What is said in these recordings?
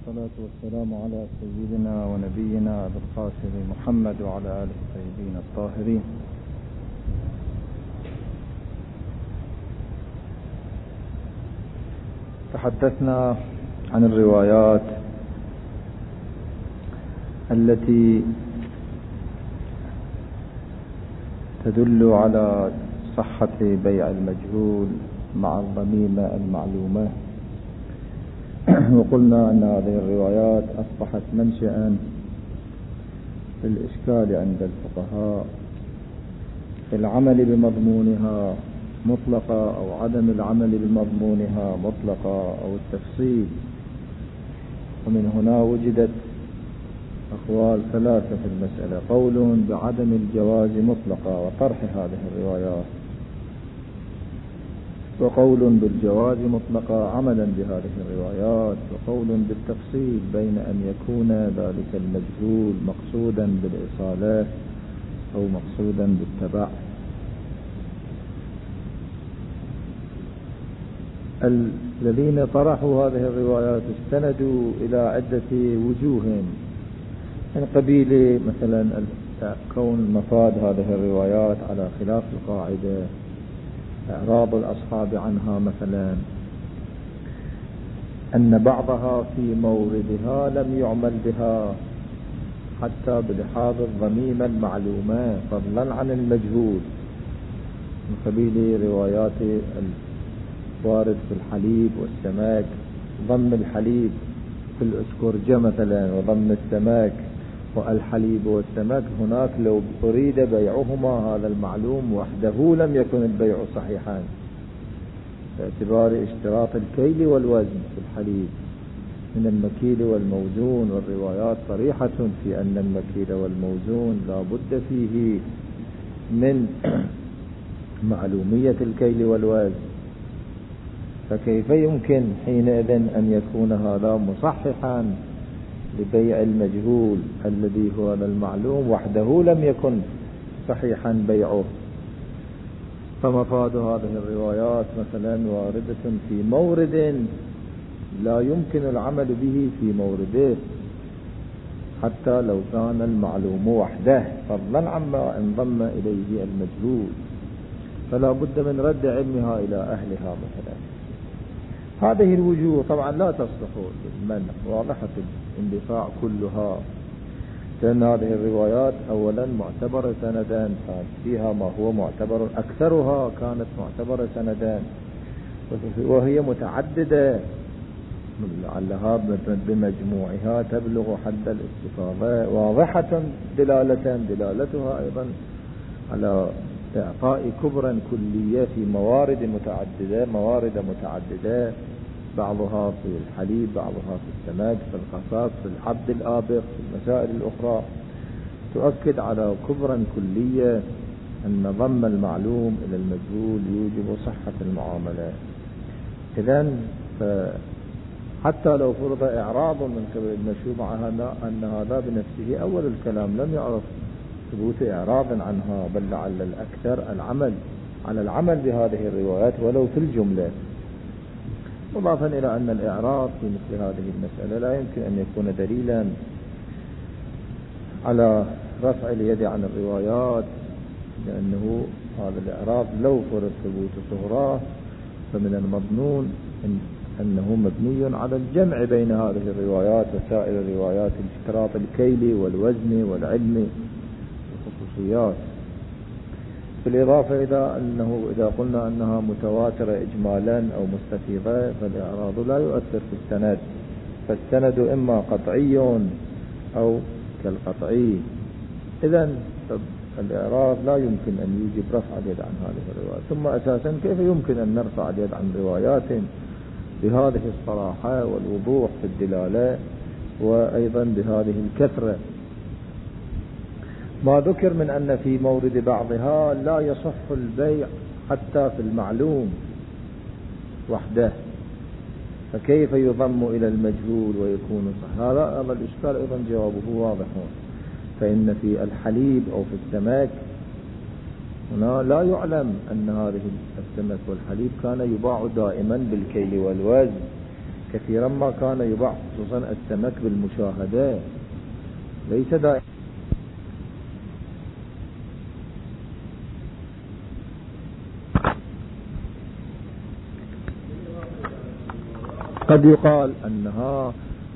والصلاة والسلام على سيدنا ونبينا أبي القاسم محمد وعلى آله الطيبين الطاهرين. تحدثنا عن الروايات التي تدل على صحة بيع المجهول مع الضميمة المعلومة، وقلنا أن هذه الروايات أصبحت منشأ للإشكال عند الفقهاء في العمل بمضمونها مطلقة أو عدم العمل بمضمونها مطلقة أو التفصيل. ومن هنا وجدت أقوال ثلاثة في المسألة: قول بعدم الجواز مطلقة وطرح هذه الروايات، وقول بالجواز مطلقة عملا بهذه الروايات، وقول بالتفصيل بين أن يكون ذلك المجهول مقصودا بالإصالة أو مقصودا بالتبع. الذين طرحوا هذه الروايات استندوا إلى عدة وجوه، من قبيل مثلا كون مفاد هذه الروايات على خلاف القاعدة، إعراض الأصحاب عنها، مثلا أن بعضها في موردها لم يعمل بها حتى بلحاظ الضميمة المعلومة فضلا عن المجهول، من قبيل روايات الوارد في الحليب والسماك، ضم الحليب في الأسكرجة مثلا وضم السماك والحليب والسمك. هناك لو أريد بيعهما هذا المعلوم وحده لم يكن البيع صحيحا، باعتبار اشتراط الكيل والوزن في الحليب من المكيل والموزون، والروايات صريحة في أن المكيل والموزون لا بد فيه من معلومية الكيل والوزن، فكيف يمكن حينئذ أن يكون هذا مصححا لبيع المجهول الذي هو هذا المعلوم وحده لم يكن صحيحا بيعه؟ فمفاد هذه الروايات مثلا واردة في مورد لا يمكن العمل به في مورده حتى لو كان المعلوم وحده، فضلا عما انضم إليه المجهول، فلا بد من رد علمها إلى أهلها مثلا. هذه الوجوه طبعا لا تصلح للمنع، واضحة الاندفاع كلها، لأن هذه الروايات أولا معتبرة سندا، فيها ما هو معتبر، أكثرها كانت معتبرة سندا، وهي متعددة، لعلها بمجموعها تبلغ حد الاستفاضة، واضحة دلالتها أيضا على إعطاء كبرا كلية في موارد متعددة، بعضها في الحليب، بعضها في السمك، في القصاب، في العبد الآبق، في المسائل الأخرى، تؤكد على كبرا كلية أن ضم المعلوم إلى المجهول يوجب صحة المعاملة. إذن حتى لو فرض إعراض من قبل المشروع أن هذا بنفسه أول الكلام لم يعرف ثبوت إعراض عنها، بل لعل الأكثر العمل بهذه الروايات ولو في الجملة، مضافا إلى أن الإعراض في مثل هذه المسألة لا يمكن أن يكون دليلا على رفع اليد عن الروايات، لأنه هذا الإعراض لو فرض ثبوت صغراه فمن المظنون أنه مبني على الجمع بين هذه الروايات وسائر الروايات، الاشتراط الكيلي والوزن والعلم والخصوصيات، بالإضافة إلى أنه إذا قلنا أنها متواترة إجمالا أو مستفيضة فالإعراض لا يؤثر في السند، فالسند إما قطعي أو كالقطعي. إذن الإعراض لا يمكن أن يوجب رفع اليد عن هذه الروايات. ثم أساسا كيف يمكن أن نرفع اليد عن روايات بهذه الصراحة والوضوح في الدلالة وأيضا بهذه الكثرة؟ ما ذكر من أن في مورد بعضها لا يصح البيع حتى في المعلوم وحده، فكيف يضم إلى المجهول ويكون صح؟ هذا الإشكال أيضا جوابه واضح، فإن في الحليب أو في السمك هنا لا يعلم أن هذه السمك والحليب كان يباع دائما بالكيل والوزن كثيرا ما كان يباع خصوصا السمك بالمشاهدة، ليس دائما. قد يقال أنها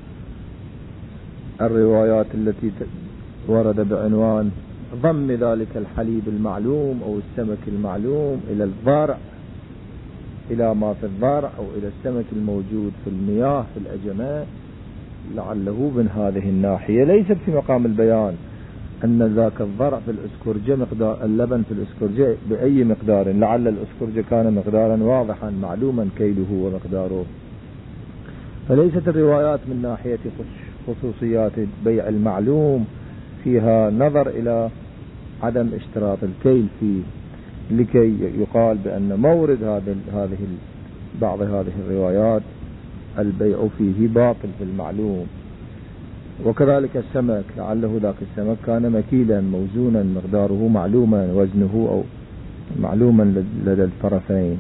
الروايات التي ورد بعنوان ضم ذلك الحليب المعلوم أو السمك المعلوم إلى الضارع، إلى ما في الضارع أو إلى السمك الموجود في المياه في الأجماء، لعله من هذه الناحية ليست في مقام البيان أن ذاك الضرع في الأسكرجة مقدار اللبن في الأسكرجة بأي مقدار، لعل الأسكرجة كان مقدارا واضحا معلوما كيله ومقداره. فليست الروايات من ناحية خصوصيات بيع المعلوم فيها نظر إلى عدم اشتراط الكيل فيه، لكي يقال بأن مورد بعض هذه الروايات البيع فيه باطل في المعلوم. وكذلك السمك، لعله ذاك السمك كان مكيلا موزونا مقداره معلوما، وزنه أو معلوما لدى الطرفين.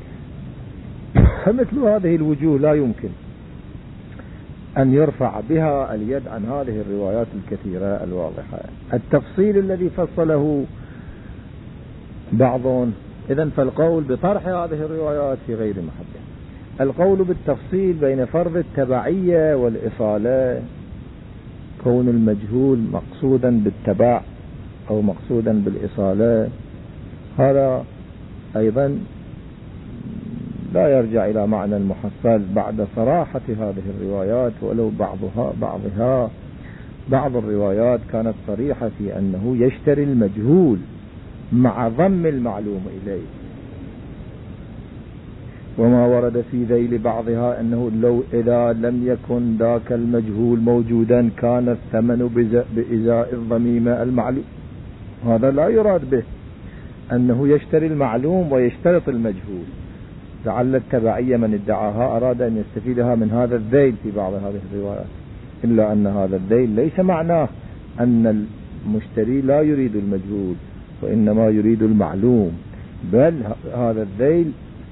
فمثل هذه الوجوه لا يمكن أن يرفع بها اليد عن هذه الروايات الكثيرة الواضحة. التفصيل الذي فصله بعضهم، إذن فالقول بطرح هذه الروايات في غير محله. القول بالتفصيل بين فرض التبعية والإصالة، كون المجهول مقصودا بالتبع أو مقصودا بالإصالة، هذا أيضا لا يرجع إلى معنى المحصل بعد صراحة هذه الروايات، ولو بعض الروايات كانت صريحة في أنه يشتري المجهول مع ضم المعلوم إليه. وما ورد في ذيل بعضها أنه لو إذا لم يكن ذاك المجهول موجودا كان الثمن بإزاء الضميمة المعلوم، هذا لا يراد به أنه يشتري المعلوم ويشترط المجهول. لعل التبعية من ادعاها أراد أن يستفيدها من هذا الذيل في بعض هذه الروايات، إلا أن هذا الذيل ليس معناه أن المشتري لا يريد المجهول وإنما يريد المعلوم، بل هذا الذيل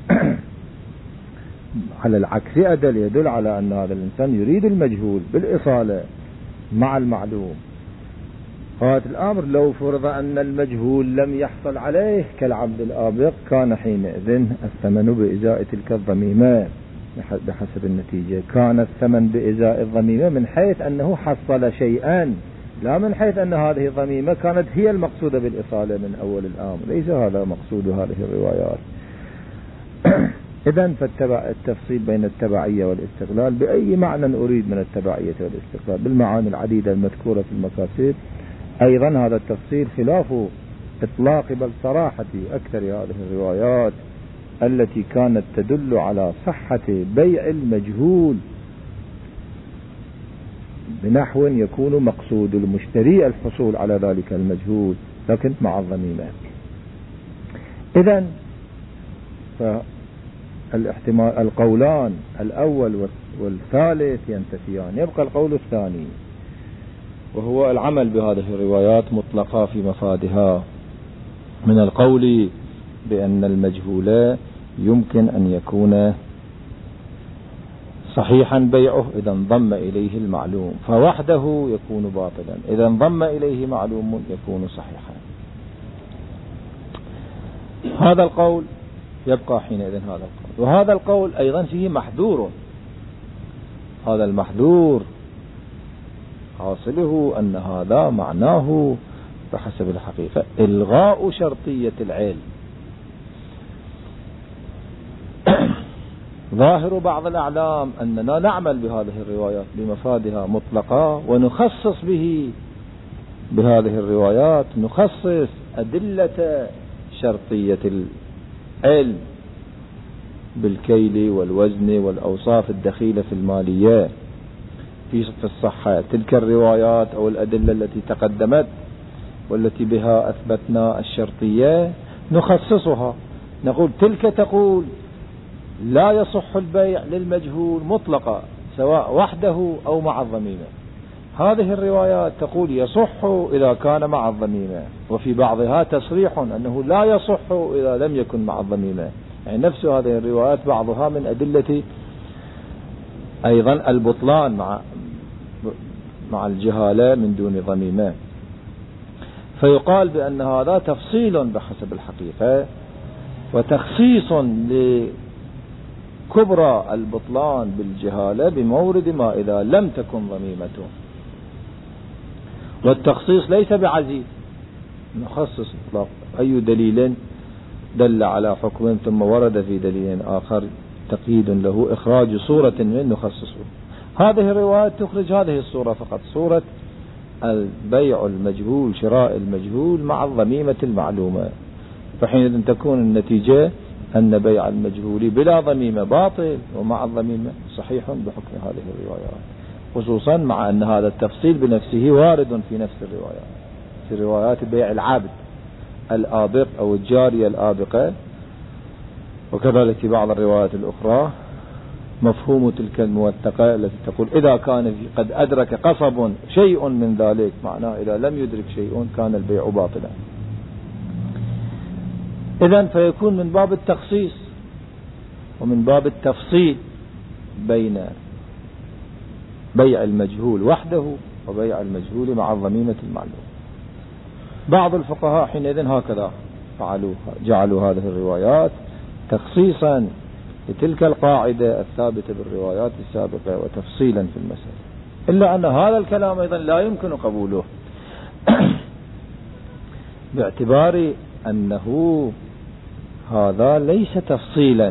على العكس يدل على أن هذا الإنسان يريد المجهول بالإصالة مع المعلوم. هذا الأمر لو فرض أن المجهول لم يحصل عليه كالعبد الآبق كان حينئذ الثمن بإزاء تلك الضميمة بحسب النتيجة. كان الثمن بإزاء الضميمة من حيث أنه حصل شيئا، لا من حيث أن هذه الضميمة كانت هي المقصودة بالإصالة من أول الأمر. ليس هذا مقصود هذه الروايات. إذن فالتفصيل بين التبعية والاستقلال بأي معنى أريد من التبعية والاستقلال بالمعاني العديدة المذكورة في المكاسب، أيضا هذا التفصيل خلاف إطلاق بل صراحة أكثر هذه الروايات التي كانت تدل على صحة بيع المجهول بنحو يكون مقصود المشتري الحصول على ذلك المجهول لكن مع الضميمة. إذن فالاحتمال القولان الأول والثالث ينتفيان، يبقى القول الثاني وهو العمل بهذه الروايات مطلقة في مفادها، من القول بأن المجهول يمكن أن يكون صحيحا بيعه إذا انضم إليه المعلوم فوحده يكون باطلا، إذا انضم إليه معلوم يكون صحيحا. هذا القول يبقى حينئذ هذا القول. وهذا القول أيضا فيه محذور، هذا المحذور حاصله أن هذا معناه بحسب الحقيقة إلغاء شرطية العلم. ظاهر بعض الأعلام أننا نعمل بهذه الروايات بمفادها مطلقة ونخصص بهذه الروايات نخصص أدلة شرطية العلم بالكيل والوزن والأوصاف الدخيلة في المالية في الصحة. تلك الروايات أو الأدلة التي تقدمت والتي بها أثبتنا الشرطية نخصصها، نقول تلك تقول لا يصح البيع للمجهول مطلقا سواء وحده أو مع الضميمة. هذه الروايات تقول يصح إذا كان مع الضميمة، وفي بعضها تصريح أنه لا يصح إذا لم يكن مع الضميمة. يعني نفس هذه الروايات بعضها من أدلة أيضا البطلان مع الجهالة من دون ضميمة. فيقال بأن هذا تفصيل بحسب الحقيقة وتخصيص لكبرى البطلان بالجهالة بمورد ما إذا لم تكن ضميمته. والتخصيص ليس بعزيز، نخصص إطلاق أي دليل دل على حكم ثم ورد في دليل آخر تقييد له إخراج صورة منه نخصصه. هذه الروايات تخرج هذه الصورة فقط، صورة البيع المجهول، شراء المجهول مع الضميمة المعلومة. فحينئذ تكون النتيجة أن بيع المجهول بلا ضميمة باطل ومع الضميمة صحيح بحكم هذه الروايات، خصوصا مع أن هذا التفصيل بنفسه وارد في نفس الروايات، في روايات بيع العبد الآبق أو الجارية الآبقة، وكذلك في بعض الروايات الأخرى مفهوم تلك الموثقة التي تقول إذا كان قد أدرك قصب شيء من ذلك، معناه إذا لم يدرك شيء كان البيع باطلا. إذن فيكون من باب التخصيص ومن باب التفصيل بين بيع المجهول وحده وبيع المجهول مع الضميمة المعلومة. بعض الفقهاء حينئذ هكذا جعلوا هذه الروايات تخصيصا لتلك القاعدة الثابتة بالروايات السابقة وتفصيلا في المسألة، إلا أن هذا الكلام أيضا لا يمكن قبوله باعتبار أنه هذا ليس تفصيلا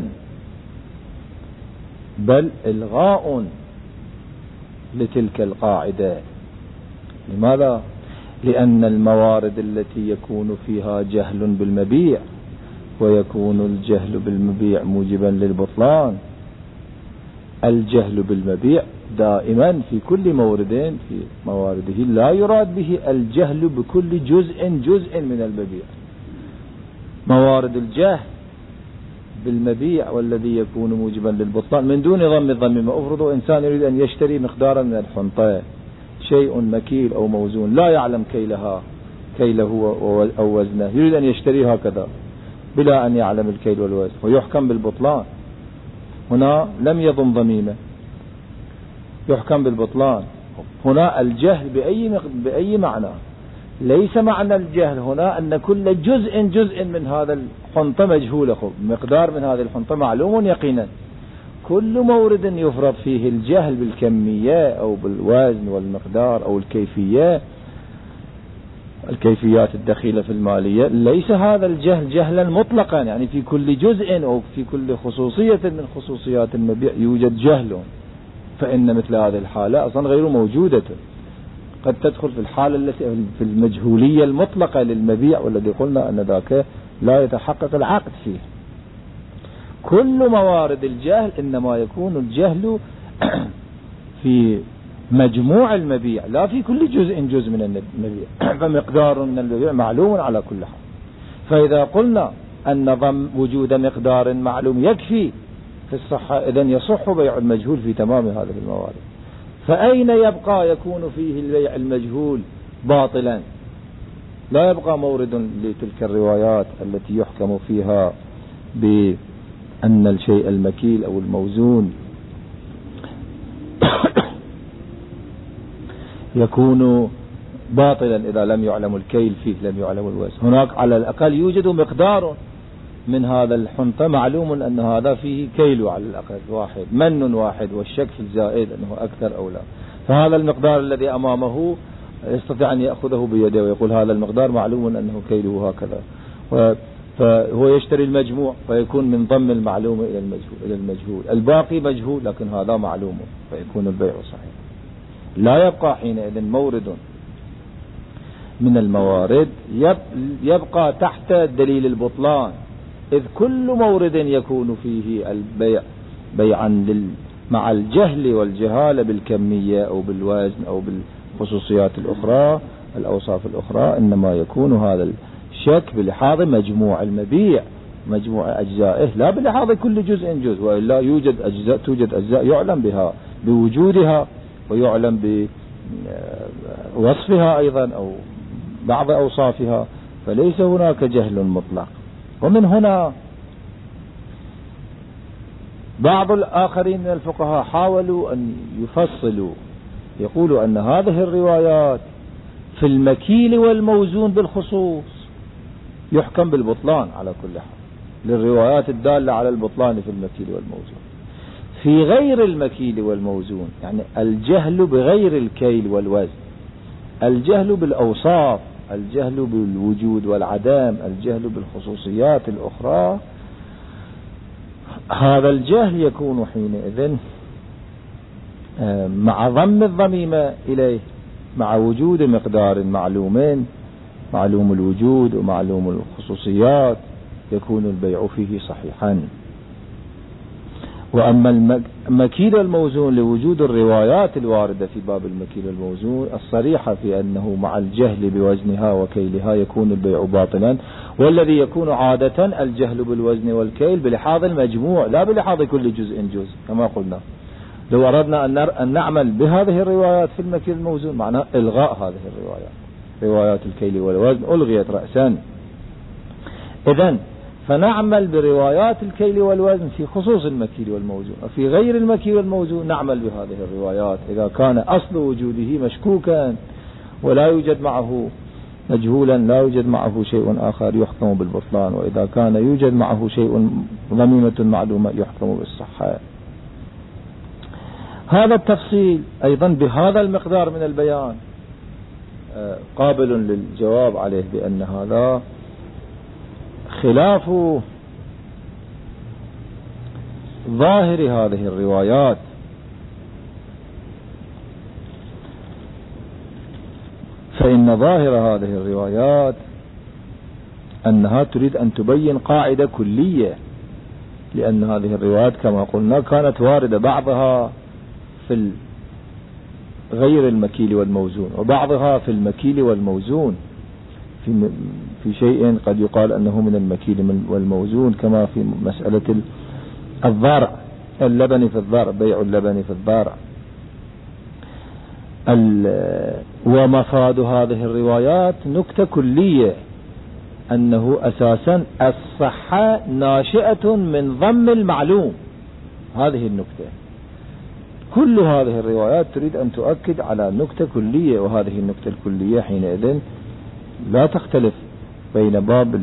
بل إلغاء لتلك القاعدة. لماذا؟ لأن الموارد التي يكون فيها جهل بالمبيع ويكون الجهل بالمبيع موجبا للبطلان، الجهل بالمبيع دائما في كل مورد في موارده لا يراد به الجهل بكل جزء من المبيع. موارد الجهل بالمبيع والذي يكون موجبا للبطلان من دون ضم الضميمة. افرضوا إنسان يريد أن يشتري مقدارا من الحنطة، شيء مكيل أو موزون، لا يعلم كيله أو وزنه، يريد أن يشتري هكذا بلا أن يعلم الكيل والوزن ويحكم بالبطلان. هنا لم يضم ضميمة، يحكم بالبطلان. هنا الجهل بأي معنى؟ ليس معنى الجهل هنا أن كل جزء من هذا الحنطة مجهول، مقدار من هذه الحنطة معلوم يقينا. كل مورد يفرض فيه الجهل بالكمية أو بالوزن والمقدار أو الكيفيات الدخيلة في المالية، ليس هذا الجهل جهلا مطلقا، يعني في كل جزء أو في كل خصوصية من خصوصيات المبيع يوجد جهل، فإن مثل هذه الحالة أصلا غير موجودة. قد تدخل في الحالة التي في المجهولية المطلقة للمبيع والذي قلنا أن ذاك لا يتحقق العقد فيه. كل موارد الجهل إنما يكون الجهل في مجموع المبيع لا في كل جزء من المبيع، فمقدار من المبيع معلوم على كل حال. فإذا قلنا أن ضم وجود مقدار معلوم يكفي في الصحة، إذن يصح بيع المجهول في تمام هذه الموارد. فأين يبقى يكون فيه البيع المجهول باطلا؟ لا يبقى مورد لتلك الروايات التي يحكم فيها بأن الشيء المكيل أو الموزون يكون باطلا إذا لم يعلم الكيل فيه، لم يعلم الوزن. هناك على الأقل يوجد مقدار من هذا الحنطة معلوم أن هذا فيه كيل على الأقل واحد، من واحد، والشك في الزائد أنه أكثر أو لا. فهذا المقدار الذي أمامه يستطيع أن يأخذه بيده ويقول هذا المقدار معلوم أنه كيله هكذا، فهو يشتري المجموع فيكون من ضم المعلوم إلى المجهول. الباقي مجهول لكن هذا معلوم، فيكون البيع صحيح. لا يبقى حينئذ مورد من الموارد يبقى تحت دليل البطلان، إذ كل مورد يكون فيه البيع بيعا مع الجهل والجهالة بالكمية أو بالوزن أو بالخصوصيات الأخرى الأوصاف الأخرى، إنما يكون هذا الشك بلحاظ مجموع المبيع، مجموع أجزائه، لا بلحاظ كل جزء، وإلا توجد أجزاء يعلم بها بوجودها ويعلم بوصفها أيضا أو بعض أوصافها، فليس هناك جهل مطلق. ومن هنا بعض الآخرين من الفقهاء حاولوا أن يفصلوا، يقولوا أن هذه الروايات في المكيل والموزون بالخصوص يحكم بالبطلان على كل حال، للروايات الدالة على البطلان في المكيل والموزون. في غير المكيل والموزون، يعني الجهل بغير الكيل والوزن، الجهل بالأوصاف، الجهل بالوجود والعدم، الجهل بالخصوصيات الأخرى، هذا الجهل يكون حينئذ مع ضم الضميمة إليه، مع وجود مقدار معلومين، معلوم الوجود ومعلوم الخصوصيات، يكون البيع فيه صحيحا. وأما المكيل والموزون لوجود الروايات الواردة في باب المكيل والموزون الصريحة في أنه مع الجهل بوزنها وكيلها يكون البيع باطلا، والذي يكون عادة الجهل بالوزن والكيل بلحاظ المجموع لا بلحاظ كل جزء كما قلنا. لو أردنا أن نعمل بهذه الروايات في المكيل والموزون معناه إلغاء هذه الروايات، روايات الكيل والوزن ألغيت رأسا. إذن فنعمل بروايات الكيل والوزن في خصوص المكيل والموزون، وفي غير المكيل والموزون نعمل بهذه الروايات إذا كان أصل وجوده مشكوكا ولا يوجد معه مجهولا، لا يوجد معه شيء آخر يحكم بالبطلان، وإذا كان يوجد معه شيء ضميمة معلومة يحكم بالصحة. هذا التفصيل أيضا بهذا المقدار من البيان قابل للجواب عليه بأن هذا خلاف ظاهر هذه الروايات، فإن ظاهر هذه الروايات أنها تريد أن تبين قاعدة كلية، لأن هذه الروايات كما قلنا كانت واردة بعضها في غير المكيل والموزون وبعضها في المكيل والموزون، في شيء قد يقال أنه من المكيل والموزون، كما في مسألة الضرع، اللبن في الضرع، بيع اللبن في الضرع. ومفاد هذه الروايات نكتة كلية، أنه أساسا الصحة ناشئة من ضم المعلوم، هذه النكتة. كل هذه الروايات تريد أن تؤكد على نكتة كلية، وهذه النكتة الكلية حينئذ لا تختلف بين باب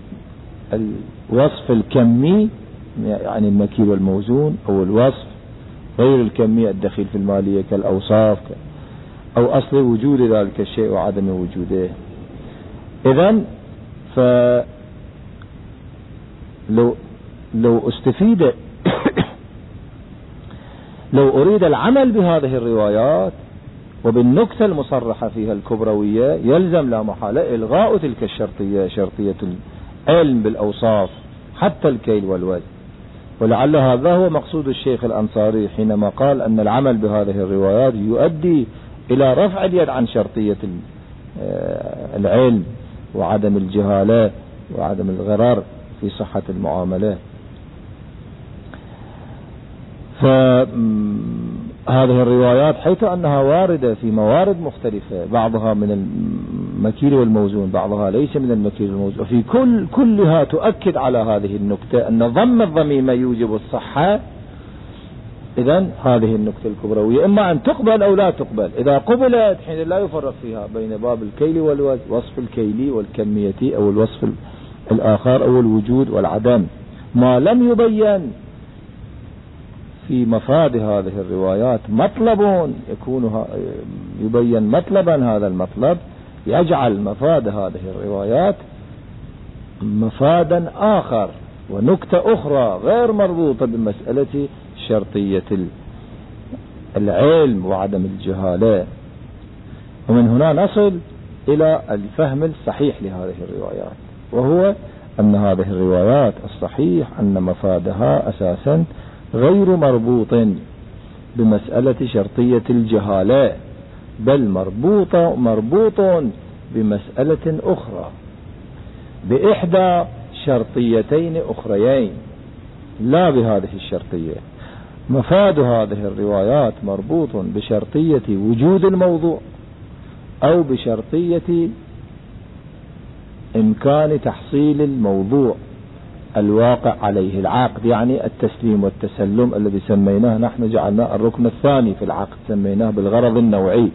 الوصف الكمي يعني المكيل والموزون، أو الوصف غير الكمي الدخيل في المالية كالأوصاف، أو أصل وجود ذلك الشيء وعدم وجوده. إذن لو استفيد لو أريد العمل بهذه الروايات وبالنكتة المصرحة فيها الكبروية، يلزم لا محالة إلغاء تلك الشرطية، شرطية العلم بالأوصاف حتى الكيل والوزن. ولعل هذا هو مقصود الشيخ الأنصاري حينما قال أن العمل بهذه الروايات يؤدي إلى رفع اليد عن شرطية العلم وعدم الجهالة وعدم الغرار في صحة المعاملة. فهذه الروايات حيث أنها واردة في موارد مختلفة، بعضها من المكيل والموزون، بعضها ليس من المكيل والموزون، وفي كلها تؤكد على هذه النكتة أن ضم الضميمة يوجب الصحة. إذن هذه النكتة الكبروية إما أن تقبل أو لا تقبل. إذا قبلت حين لا يفرق فيها بين باب الكيل والوزن، وصف الكيلي والكميتي، أو الوصف الآخر، أو الوجود والعدم، ما لم يبين في مفاد هذه الروايات مطلب يبين مطلبا، هذا المطلب يجعل مفاد هذه الروايات مفادا آخر ونكتة أخرى غير مربوطة بمسألة شرطية العلم وعدم الجهالة. ومن هنا نصل إلى الفهم الصحيح لهذه الروايات، وهو أن هذه الروايات الصحيح أن مفادها أساسا غير مربوط بمسألة شرطية الجهالة، بل مربوط بمسألة أخرى، بإحدى شرطيتين أخريين لا بهذه الشرطية. مفاد هذه الروايات مربوط بشرطية وجود الموضوع، أو بشرطية إمكان تحصيل الموضوع، الواقع عليه العقد، يعني التسليم والتسلم الذي سميناه نحن، جعلناه الركن الثاني في العقد، سميناه بالغرض النوعي.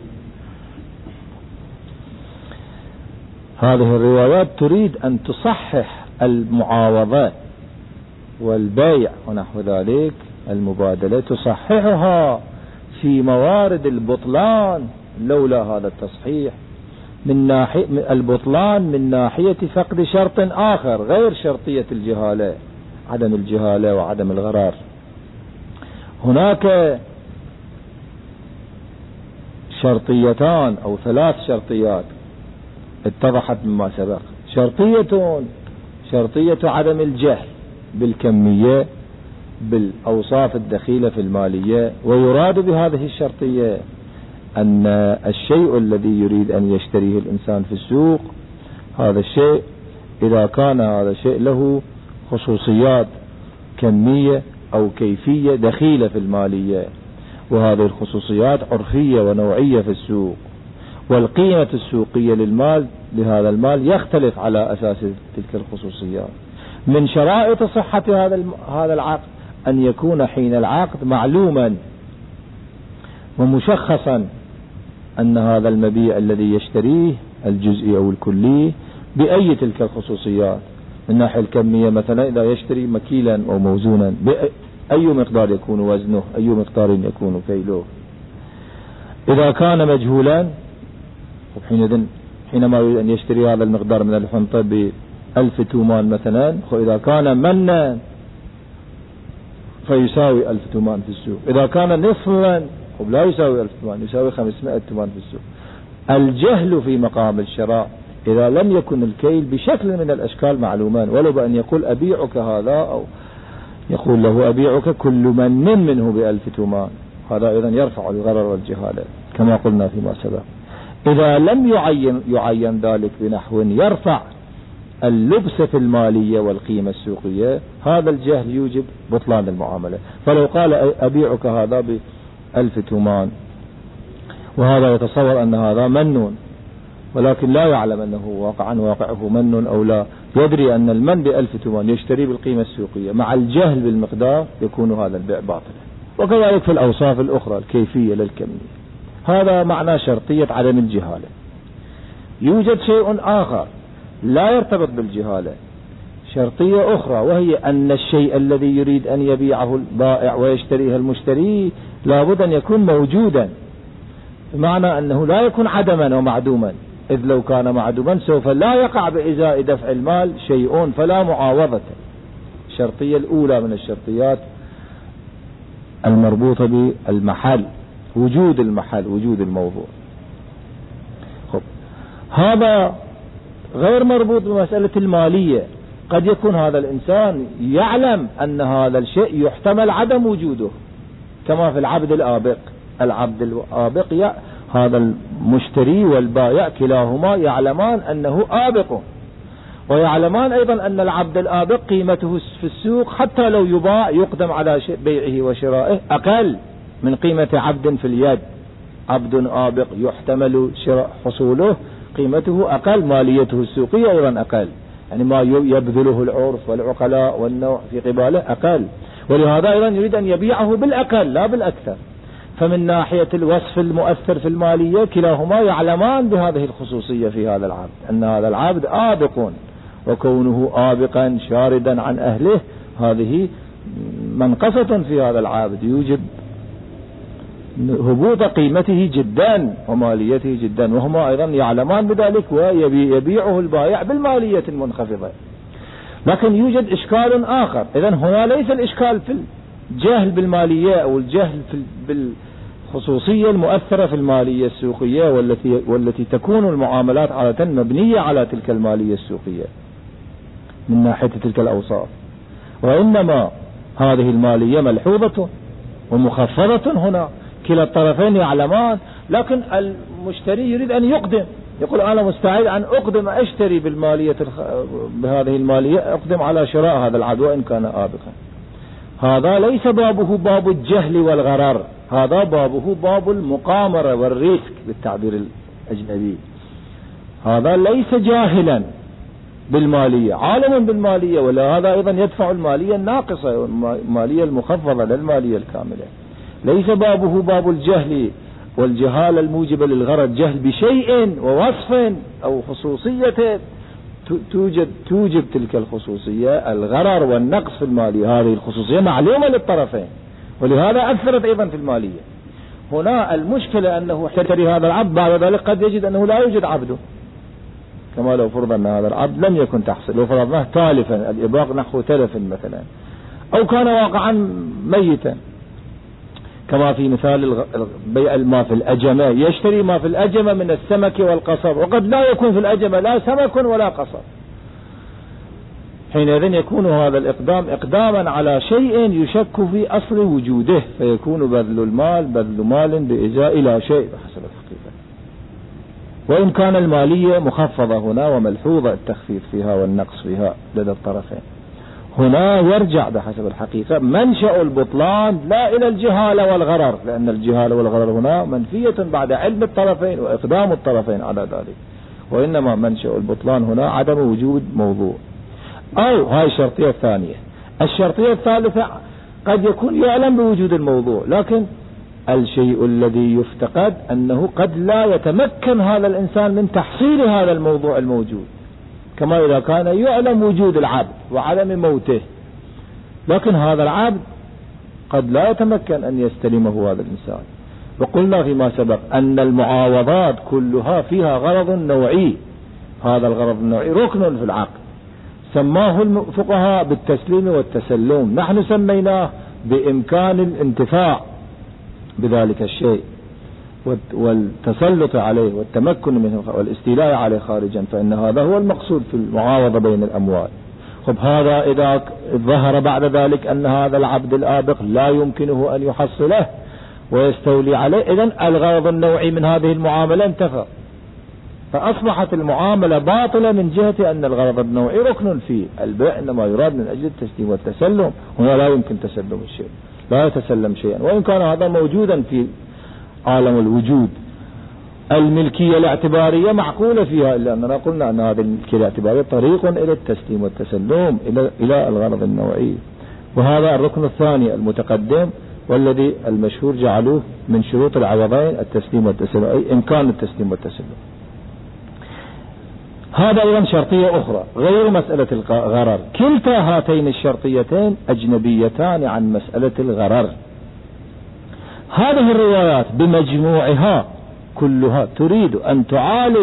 هذه الروايات تريد أن تصحح المعاوضات والبيع ونحو ذلك، المبادلة تصححها في موارد البطلان. لولا هذا التصحيح من ناحية البطلان من ناحية فقد شرط آخر غير شرطية الجهالة، عدم الجهالة وعدم الغرار. هناك شرطيتان أو 3 شرطيات اتضحت مما سبق. شرطية عدم الجهل بالكمية بالأوصاف الدخيلة في المالية، ويراد بهذه الشرطية أن الشيء الذي يريد أن يشتريه الإنسان في السوق، هذا الشيء إذا كان هذا الشيء له خصوصيات كمية أو كيفية دخيلة في المالية، وهذه الخصوصيات عرفية ونوعية في السوق، والقيمة السوقية للمال لهذا المال يختلف على أساس تلك الخصوصيات. من شرائط صحة هذا العقد أن يكون حين العقد معلوما ومشخصا أن هذا المبيع الذي يشتريه الجزئي أو الكلي بأي تلك الخصوصيات. من ناحية الكمية مثلا إذا يشتري مكيلا أو موزونا بأي مقدار يكون وزنه، أي مقدار يكون كيلوه. إذا كان مجهولا حينما يريد أن يشتري هذا المقدار من الحنطة ب1000 تومان مثلا، وإذا كان منا فيساوي 1000 تومان في السوق. إذا كان نصفا لا يساوي 1000 تومان، يساوي 500 تومان في السوق. الجهل في مقام الشراء إذا لم يكن الكيل بشكل من الأشكال معلومان، ولو بأن يقول أبيعك هذا أو يقول له أبيعك كل من منه ب1000 تومان، هذا أيضا يرفع الغرر والجهالة كما قلنا فيما سبق. إذا لم يعين ذلك بنحو يرفع اللبس في المالية والقيمة السوقية، هذا الجهل يوجب بطلان المعاملة. فلو قال أبيعك هذا ب1000 تومان، وهذا يتصور أن هذا منون، ولكن لا يعلم أنه واقعه منون أو لا، يدري أن المن ب1000 تومان يشتري بالقيمة السوقية، مع الجهل بالمقدار يكون هذا البيع باطلا. وكذلك في الأوصاف الأخرى الكيفية للكمية. هذا معنى شرطية عدم الجهالة. يوجد شيء آخر لا يرتبط بالجهالة، شرطية أخرى، وهي أن الشيء الذي يريد أن يبيعه البائع ويشتريه المشتري لابد أن يكون موجودا، بمعنى أنه لا يكون عدما ومعدوما، إذ لو كان معدوما سوف لا يقع بإزاء دفع المال شيء فلا معاوضة. الشرطية الأولى من الشرطيات المربوطة بالمحل، وجود المحل، وجود الموضوع. هذا غير مربوط بمسألة المالية. قد يكون هذا الإنسان يعلم أن هذا الشيء يحتمل عدم وجوده، كما في العبد الآبق. العبد الآبق هذا المشتري والبائع كلاهما يعلمان أنه آبق، ويعلمان أيضا أن العبد الآبق قيمته في السوق حتى لو يباع يقدم على بيعه وشرائه أقل من قيمة عبد في اليد. عبد آبق يحتمل حصوله قيمته أقل، ماليته السوقية أيضا أقل، يعني ما يبذله العرف والعقلاء والنوع في قباله أقل، ولهذا أيضا يريد أن يبيعه بالأقل لا بالأكثر. فمن ناحية الوصف المؤثر في المالية كلاهما يعلمان بهذه الخصوصية في هذا العبد، أن هذا العبد آبق، وكونه آبقا شاردا عن أهله هذه منقصة في هذا العبد يوجب هبوط قيمته جدا وماليته جدا، وهما أيضا يعلمان بذلك، ويبيعه البائع بالمالية المنخفضة. لكن يوجد إشكال آخر. إذن هنا ليس الإشكال في الجهل بالمالية أو الجهل بالخصوصية المؤثرة في المالية السوقية، والتي تكون المعاملات عادة مبنية على تلك المالية السوقية من ناحية تلك الأوصاف، وإنما هذه المالية ملحوظة ومخفضة هنا، كلا الطرفين يعلمان. لكن المشتري يريد أن يقدم، يقول أنا مستعد أن أقدم أشتري بهذه المالية، أقدم على شراء هذا العبد وإن كان آبقا. هذا ليس بابه باب الجهل والغرر، هذا بابه باب المقامرة والريسك بالتعبير الأجنبي. هذا ليس جاهلا بالمالية، عالم بالمالية، ولا هذا أيضا يدفع المالية الناقصة، المالية المخفضة للمالية الكاملة. ليس بابه باب الجهل والجهالة الموجبة للغرض، جهل بشيء ووصف أو خصوصية توجب تلك الخصوصية الغرر والنقص في المالية. هذه الخصوصية معلومة للطرفين، ولهذا أثرت أيضا في المالية. هنا المشكلة أنه يشتري هذا العبد، بعد ذلك قد يجد أنه لا يوجد عبده، كما لو فرض أن هذا العبد لم يكن تحصل، لو فرضناه تالفا، الإباق نحو تلف مثلا، أو كان واقعا ميتا، كما في مثال بيع ما في الأجمة، يشتري ما في الأجمة من السمك والقصب، وقد لا يكون في الأجمة لا سمك ولا قصب. حينئذ يكون هذا الإقدام إقداما على شيء يشك في أصل وجوده، فيكون بذل مال بإجاء إلى شيء بحسب الحقيقة. وإن كان المالية مخفضة هنا وملحوظة التخفيف فيها والنقص فيها لدى الطرفين، هنا يرجع بحسب الحقيقة منشأ البطلان لا إلى الجهالة والغرر، لأن الجهالة والغرر هنا منفية بعد علم الطرفين وإقدام الطرفين على ذلك، وإنما منشأ البطلان هنا عدم وجود موضوع. أو هاي الشرطية الثانية. الشرطية الثالثة قد يكون يعلم بوجود الموضوع، لكن الشيء الذي يفتقد أنه قد لا يتمكن هذا الإنسان من تحصيل هذا الموضوع الموجود، كما إذا كان يعلم وجود العبد وعدم موته، لكن هذا العبد قد لا يتمكن أن يستلمه هذا الإنسان. وقلنا فيما سبق أن المعاوضات كلها فيها غرض نوعي، هذا الغرض النوعي ركن في العقد، سماه الفقهاء بالتسليم والتسلم، نحن سميناه بإمكان الانتفاع بذلك الشيء والتسلط عليه والتمكن منه والاستيلاء عليه خارجا، فإن هذا هو المقصود في المعاوضة بين الأموال. خب هذا إذا ظهر بعد ذلك أن هذا العبد الآبق لا يمكنه أن يحصله ويستولي عليه، إذن الغرض النوعي من هذه المعاملة انتفى، فأصبحت المعاملة باطلة من جهة أن الغرض النوعي ركن في البيع، إنما يراد من أجل التسليم والتسلم. هنا لا يمكن تسلم الشيء، لا يتسلم شيئا، وإن كان هذا موجودا في عالم الوجود. الملكية الاعتبارية معقولة فيها، إلا أننا قلنا أن هذه الملكية الاعتبارية طريق إلى التسليم والتسلم إلى الغرض النوعي. وهذا الركن الثاني المتقدم، والذي المشهور جعلوه من شروط العوضين التسليم والتسلم، أي إمكان التسليم والتسلم. هذا أيضا شرطية أخرى غير مسألة الغرر. كلتا هاتين الشرطيتين أجنبيتان عن مسألة الغرر. هذه الروايات بمجموعها كلها تريد أن تعالج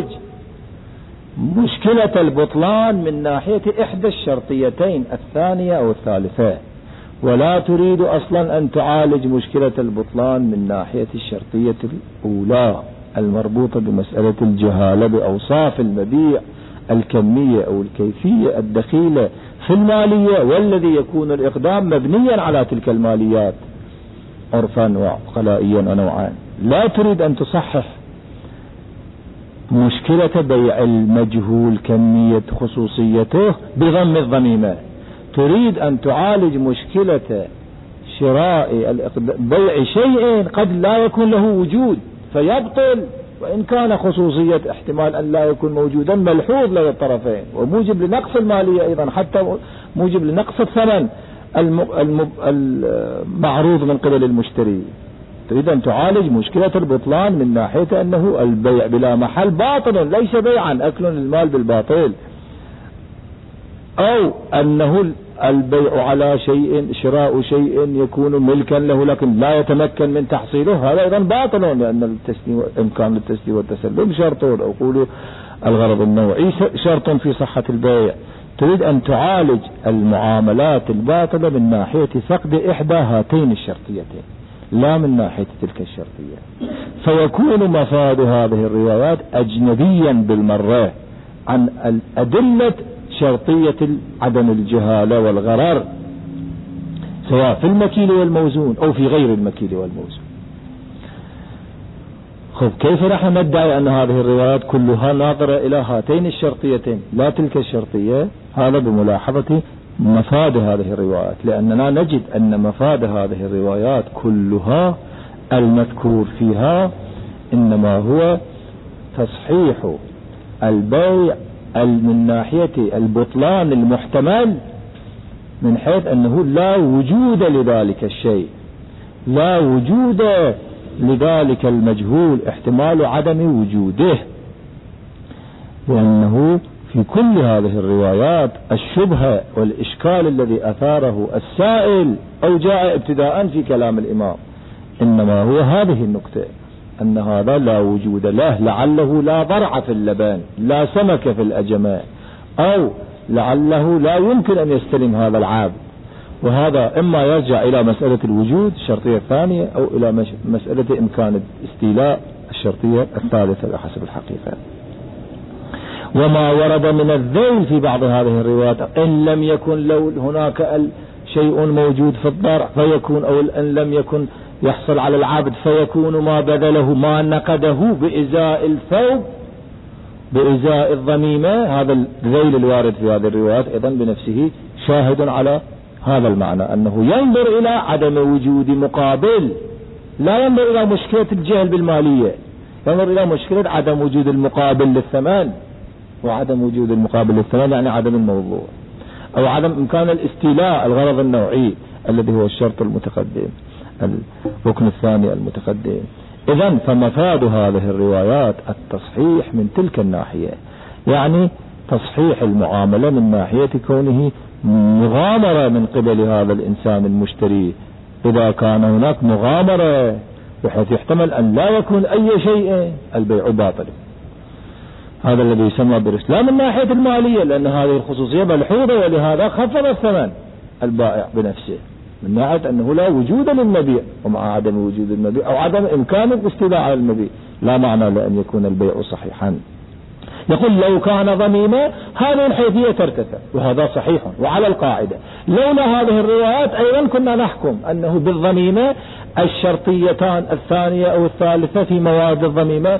مشكلة البطلان من ناحية إحدى الشرطيتين الثانية أو الثالثة، ولا تريد أصلا أن تعالج مشكلة البطلان من ناحية الشرطية الأولى المربوطة بمسألة الجهالة بأوصاف المبيع الكمية أو الكيفية الدخيلة في المالية، والذي يكون الإقدام مبنيا على تلك الماليات عرفا وعقلائيا ونوعا. لا تريد أن تصحح مشكلة بيع المجهول كمية خصوصيته بضم الضميمة، تريد أن تعالج مشكلة شراء بيع شيء قد لا يكون له وجود فيبطل، وإن كان خصوصية احتمال أن لا يكون موجودا ملحوظ لدى الطرفين، وموجب لنقص المالية أيضا، حتى موجب لنقص الثمن المعروض من قبل المشتري. تريد أن تعالج مشكلة البطلان من ناحية أنه البيع بلا محل باطل، ليس بيعا أكل المال بالباطل، أو أنه البيع على شيء، شراء شيء يكون ملكا له لكن لا يتمكن من تحصيله، هذا أيضا باطل، لأن إمكان التسليم والتسلم شرط، أو قولوا الغرض النوعي شرط في صحة البيع. تريد أن تعالج المعاملات الباطلة من ناحية فقد إحدى هاتين الشرطيتين، لا من ناحية تلك الشرطية. فيكون مفاد هذه الروايات أجنبيا بالمرة عن الأدلة شرطية عدم الجهالة والغرر، سواء في المكيل والموزون أو في غير المكيل والموزون. خب كيف نحن ندعي أن هذه الروايات كلها ناظرة إلى هاتين الشرطيتين لا تلك الشرطية؟ هذا بملاحظة مفاد هذه الروايات، لأننا نجد أن مفاد هذه الروايات كلها المذكور فيها إنما هو تصحيح البيع من ناحية البطلان المحتمل من حيث أنه لا وجود لذلك الشيء، لا وجود لذلك المجهول، احتمال عدم وجوده، لأنه في كل هذه الروايات الشبهة والإشكال الذي أثاره السائل أو جاء ابتداء في كلام الإمام إنما هو هذه النقطة، أن هذا لا وجود له، لعله لا ضرع في اللبن، لا سمك في الأجماء، أو لعله لا يمكن أن يستلم هذا العاب. وهذا إما يرجع إلى مسألة الوجود الشرطية الثانية، أو إلى مسألة إمكان الاستيلاء الشرطية الثالثة بحسب الحقيقة. وما ورد من الذيل في بعض هذه الروايات، إن لم يكن لو هناك شيء موجود في الضرع فيكون، أو إن لم يكن يحصل على العبد فيكون ما بذله ما نقده بإزاء الثوب بإزاء الضميمة. هذا الذيل الوارد في هذه الروايات أيضا بنفسه شاهد على هذا المعنى، أنه ينظر إلى عدم وجود مقابل، لا ينظر إلى مشكلة الجهل بالمالية، ينظر إلى مشكلة عدم وجود المقابل للثمن. وعدم وجود المقابل للثمن يعني عدم الموضوع، أو عدم إمكان الاستيلاء الغرض النوعي الذي هو الشرط المتقدم، الركن الثاني المتقدم. إذن فمفاد هذه الروايات التصحيح من تلك الناحية، يعني تصحيح المعاملة من ناحية كونه مغامرة من قبل هذا الإنسان المشتري. إذا كان هناك مغامرة بحيث يحتمل أن لا يكون أي شيء، البيع باطل. هذا الذي يسمى برشد، لا من ناحية المالية لأن هذه الخصوصية ملحوظة، ولهذا خفض الثمن البائع بنفسه من ناحية أنه لا وجود للمبيع، ومع عدم وجود المبيع أو عدم إمكان الاستيلاء على المبيع لا معنى لأن يكون البيع صحيحا. يقول لو كان ضميمة هذه الحيثية ترتفع، وهذا صحيح وعلى القاعدة. لولا هذه الروايات أيضا كنا نحكم أنه بالضميمة الشرطيتان الثانية أو الثالثة في مواد الضميمة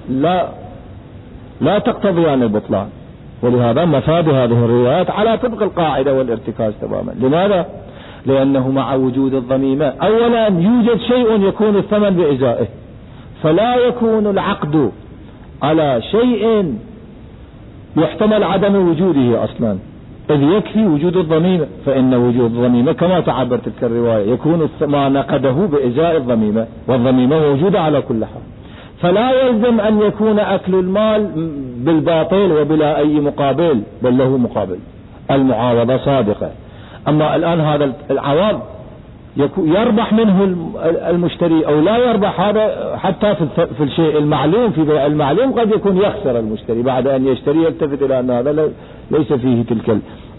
لا تقتضيان البطلان. ولهذا مفاد هذه الروايات على طبق القاعدة والارتكاز تماما. لماذا؟ لأنه مع وجود الضميمة أولا يوجد شيء يكون الثمن بإزائه، فلا يكون العقد على شيء يحتمل عدم وجوده أصلا، إذ يكفي وجود الضميمة. فإن وجود الضميمة كما تعبر تلك الرواية يكون ما نقده بإزاء الضميمة، والضميمة موجودة على كل حال. فلا يلزم أن يكون أكل المال بالباطل وبلا أي مقابل، بل له مقابل، المعاوضة صادقة. أما الآن هذا العوض يربح منه المشتري أو لا يربح، هذا حتى في الشيء المعلوم، في بيع المعلوم قد يكون يخسر المشتري بعد أن يشتري، يلتفت إلى أن هذا ليس فيه تلك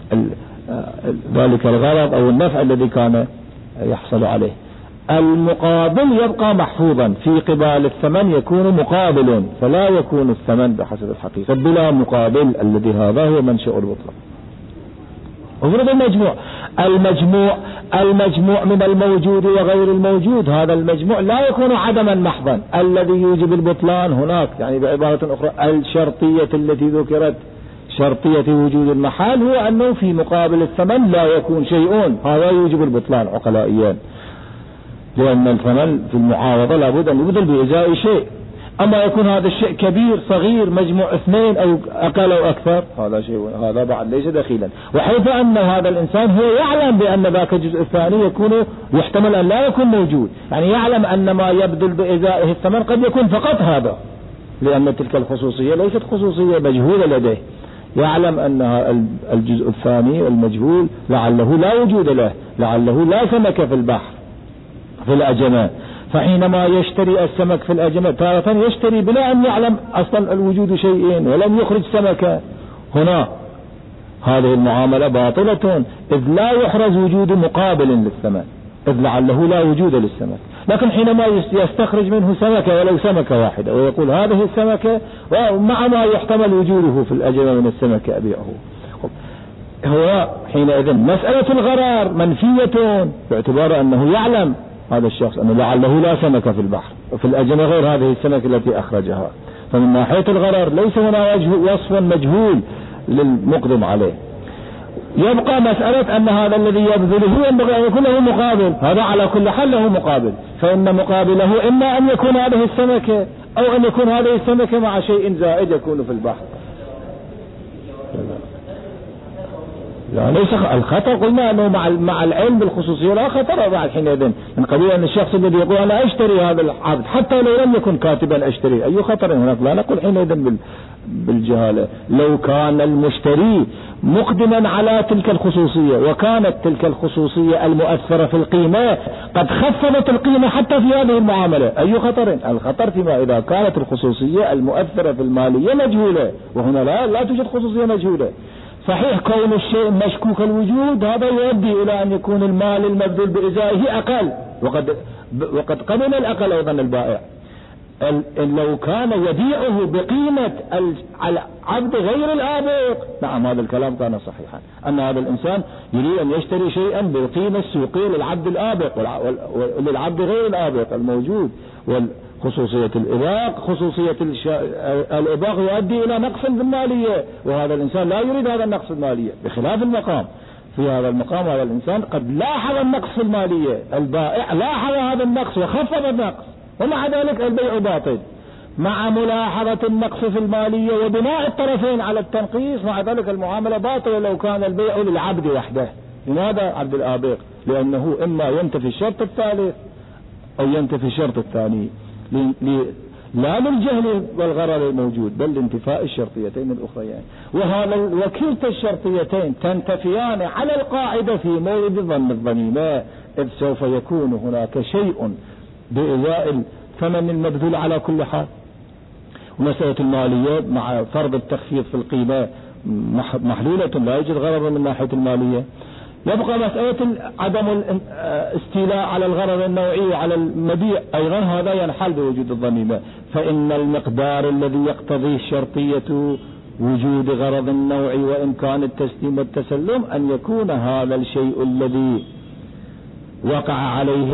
ذلك الغرض أو النفع الذي كان يحصل عليه. المقابل يبقى محفوظا، في قبال الثمن يكون مقابل، فلا يكون الثمن بحسب الحقيقة بلا مقابل، الذي هذا هو منشأ البطلان. وفرض المجموع من الموجود وغير الموجود، هذا المجموع لا يكون عدما محضا الذي يوجب البطلان هناك. يعني بعبارة أخرى الشرطية التي ذكرت شرطية وجود المحال هو أنه في مقابل الثمن لا يكون شيء، هذا يوجب البطلان عقلائيا، لأن الثمن في المعاوضة لابد أن يبذل بإزاء شيء. أما يكون هذا الشيء كبير صغير مجموع اثنين أو أقل أو أكثر، هذا شيء، هذا بعد ليس دخيلا. وحيث أن هذا الإنسان هو يعلم بأن ذاك الجزء الثاني يكون يحتمل أن لا يكون موجود، يعني يعلم أن ما يبذل بإزائه الثمن قد يكون فقط هذا، لأن تلك الخصوصية ليست خصوصية مجهولة لديه. يعلم أن الجزء الثاني المجهول لعله لا وجود له، لعله لا سمك في البحر في الأجماء، فحينما يشتري السمك في الأجماء تارة يشتري بلا أن يعلم أصلا الوجود شيئين ولم يخرج سمكة، هنا هذه المعاملة باطلة، إذ لا يحرز وجود مقابل للثمن، إذ لعله لا وجود للسمك. لكن حينما يستخرج منه سمكة ولو سمكة واحدة ويقول هذه السمكة ومع ما يحتمل وجوده في الأجماء من السمكة أبيعه، هو حينئذ مسألة الغرار منفية باعتبار أنه يعلم هذا الشخص أنه لعله لا سمكة في البحر وفي الأجماء غير هذه السمكة التي أخرجها. فمن ناحية الغرار ليس هنا وصف مجهول للمقدم عليه. يبقى مسألة أن هذا الذي يبذله ينبغي أن يكون له مقابل، هذا على كل حال له مقابل، فإن مقابله إما أن يكون هذه السمكة أو أن يكون هذه السمكة مع شيء زائد يكون في البحر. لا ليس الخطر، قلنا أنه مع العلم بالخصوصية لا خطر بعد حينئذ، من قبيل أن الشخص الذي يقول أنا أشتري هذا العبد حتى لو لم يكن كاتبا أشتري، أي خطر هناك؟ لا نقول حينئذ بالجهالة. لو كان المشتري مقدما على تلك الخصوصية وكانت تلك الخصوصية المؤثرة في القيمة قد خفضت القيمة حتى في هذه المعاملة، أي خطر؟ الخطر فيما إذا كانت الخصوصية المؤثرة في المالية مجهولة، وهنا لا توجد خصوصية مجهولة. صحيح كون الشيء مشكوك الوجود هذا يؤدي إلى أن يكون المال المبذول بإزائه أقل، وقد قبل الأقل أيضا البائع. لو كان يبيعه بقيمة العبد غير الآبق، نعم هذا الكلام كان صحيحا، أن هذا الإنسان يريد أن يشتري شيئا بالقيمة السوقية للعبد الآبق وللعبد غير الآبق الموجود. خصوصية الإباق، خصوصية الإباق يؤدي إلى نقص في المالية، وهذا الإنسان لا يريد هذا النقص المالية، بخلاف المقام. في هذا المقام هذا الإنسان قد لاحظ النقص في المالية، البائع لاحظ هذا النقص وخفض النقص، ومع ذلك البيع باطل. مع ملاحظة النقص في المالية وبناء الطرفين على التنقيص، مع ذلك المعاملة باطلة لو كان البيع للعبد وحده. لماذا عبد الآبق؟ لأنه إما ينتفي الشرط الثالث أو ينتفي الشرط الثاني، لا للجهل والغرر الموجود بل لانتفاء الشرطيتين الأخريين، وهذا وكلتا الشرطيتين تنتفيان على القاعدة في مورد ظن الظنيمة، إذ سوف يكون هناك شيء بإزاء الثمن المبذول على كل حال. ومسألة المالية مع فرض التخفيض في القيمة محلولة، لا يوجد غرر من ناحية المالية. يبقى مسألة عدم الاستيلاء على الغرر النوعي وعلى المبيع أيضا، هذا ينحل بوجود الضميمة، فإن المقدار الذي يقتضيه الشرطية وجود غرض النوعي وإمكان التسليم والتسلم أن يكون هذا الشيء الذي وقع عليه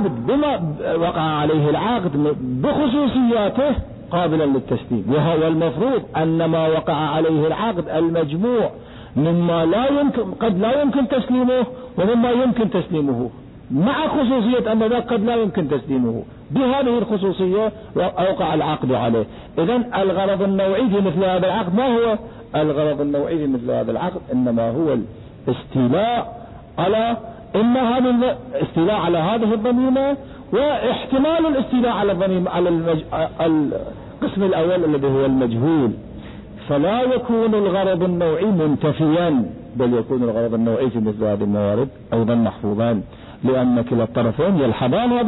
العقد بخصوصياته قابلا للتسليم، وهو المفروض أن ما وقع عليه العقد المجموع مما قد لا يمكن تسليمه ومما يمكن تسليمه، مع خصوصية أن ذاك قد لا يمكن تسليمه. بهذه الخصوصية أوقع العقد عليه. إذن الغرض النوعي في مثل هذا العقد ما هو؟ الغرض النوعي في مثل هذا العقد إنما هو الاستيلاء على استيلاء على هذه الضميمة، واحتمال الاستيلاء على الضميمة على القسم الأول الذي هو المجهول، فلا يكون الغرض النوعي منتفيا، بل يكون الغرض النوعي في مثل هذه الموارد أيضا محفوظان، لأن كلا الطرفين يلحظان هذه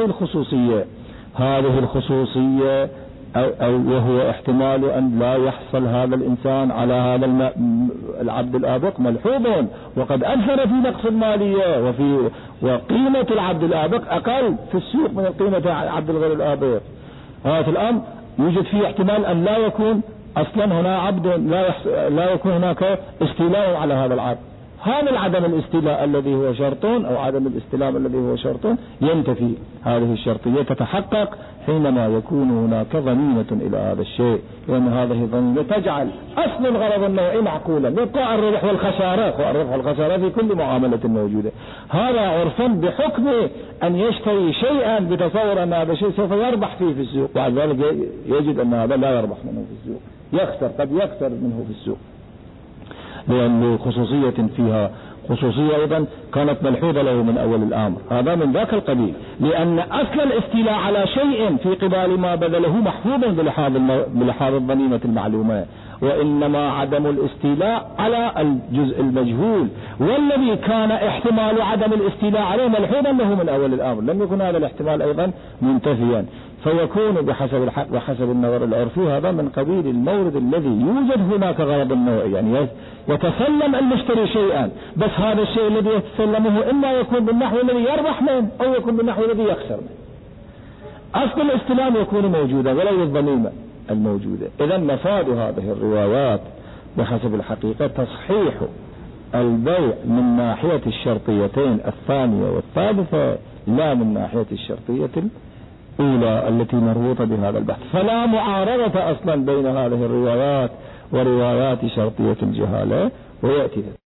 الخصوصية وهو احتمال أن لا يحصل هذا الإنسان على هذا العبد الآبق ملحوظ، وقد أثر في نقص المالية وقيمة العبد الآبق أقل في السوق من قيمة عبد الغير الآبق. هذا الآن يوجد فيه احتمال أن لا يكون أصلا هنا عبد، لا يكون هناك استيلاء على هذا العبد. هذا العدم الاستيلاء الذي هو شرط أو عدم الاستلام الذي هو شرط ينتفي هذه الشرطية، تتحقق حينما يكون هناك ضميمة إلى هذا الشيء، لأن هذه الضميمة تجعل أصل الغرض النوعي معقولا، يبقى الربح والخسارة في كل معاملة موجودة. هذا عرفا بحكم أن يشتري شيئا بتصور أن هذا الشيء سوف يربح فيه في السوق، وبعد ذلك يجد أن هذا لا يربح منه في السوق، قد يخسر منه في السوق، لأن خصوصية فيها خصوصية أيضا كانت ملحوظة له من أول الأمر. هذا من ذاك القبيل، لأن أصل الاستيلاء على شيء في قبال ما بذله محفوظ بلحاظ الضميمة المعلومة، وإنما عدم الاستيلاء على الجزء المجهول، والذي كان احتمال عدم الاستيلاء عليه ملحوظا له من أول الأمر لم يكن هذا الاحتمال أيضا منتفيا، فيكون بحسب الحق وحسب النظر العرفي هذا من قبيل المورد الذي يوجد هناك غرض النوعي، يعني يتسلم المشتري شيئا، بس هذا الشيء الذي يتسلمه إما يكون بالنحو الذي يربح منه أو يكون بالنحو الذي يخسر منه. أصل الاستلام يكون موجودا ولو الضميمة الموجودة. إذا مفاد هذه الروايات بحسب الحقيقة تصحيح البيع من ناحية الشرطيتين الثانية والثالثة، لا من ناحية الشرطية الأولى التي مربوطة بهذا البحث، فلا معارضة أصلا بين هذه الروايات وروايات شرطية الجهالة. ويأتي